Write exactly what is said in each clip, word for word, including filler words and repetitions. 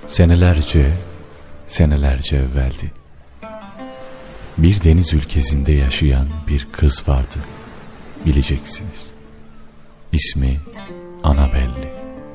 Senelerce, senelerce evveldi. Bir deniz ülkesinde yaşayan bir kız vardı. Bileceksiniz. İsmi Annabelle.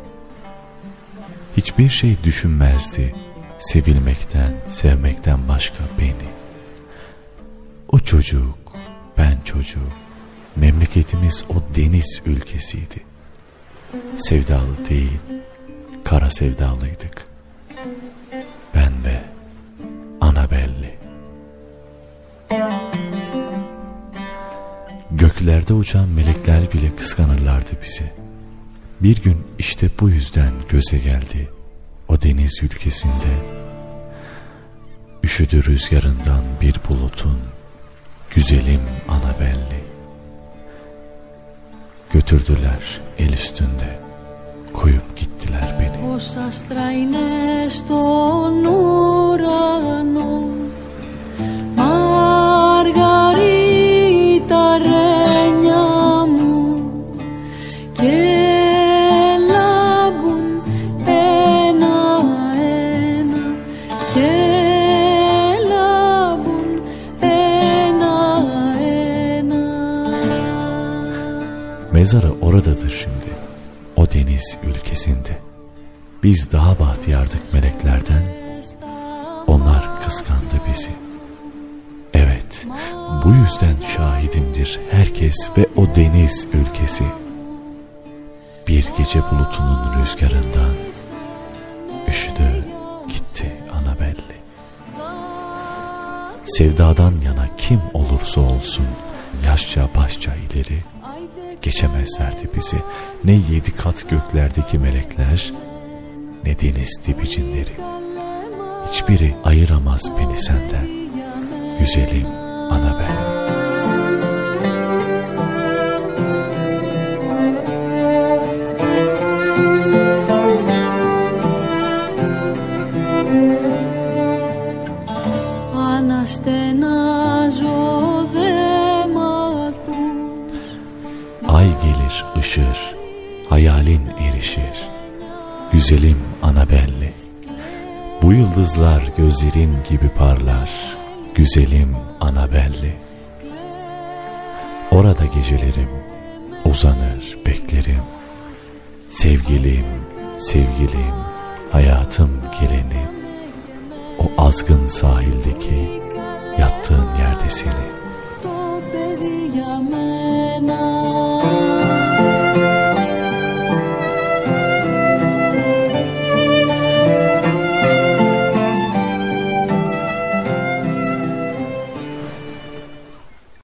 Hiçbir şey düşünmezdi sevilmekten, sevmekten başka beni. O çocuk, ben çocuğum. Memleketimiz o deniz ülkesiydi. Sevdalı değil, kara sevdalıydık. Ben ve Annabelle. Göklerde uçan melekler bile kıskanırlardı bizi. Bir gün işte bu yüzden göze geldi o deniz ülkesinde. Üşüdü rüzgarından bir bulutun güzelim Annabelle. Götürdüler el üstünde, koyup gittiler beni. Πως άστρα είναι στον ουρανό, Μαργαρίτα ρένια μου, και λάμπουν ένα-ένα, και λάμπουν ένα-ένα. Mezarı oradadır şimdi, o deniz ülkesinde. Biz daha bahtiyardık meleklerden, onlar kıskandı bizi. Evet, bu yüzden şahidimdir herkes ve o deniz ülkesi. Bir gece bulutunun rüzgarından üşüdü gitti Annabelle. Sevdadan yana kim olursa olsun yaşça başça ileri geçemezlerdi bizi. Ne yedi kat göklerdeki melekler, ne deniz dibi cinleri. Hiçbiri ayıramaz beni senden, güzelim Annabelle. Ay gelir ışır, hayalin erişir, güzelim Annabelle. Bu yıldızlar gözlerin gibi parlar, güzelim Annabelle. Orada gecelerim uzanır beklerim, sevgilim, sevgilim, hayatım gelenim. O azgın sahildeki yattığın yerde seni.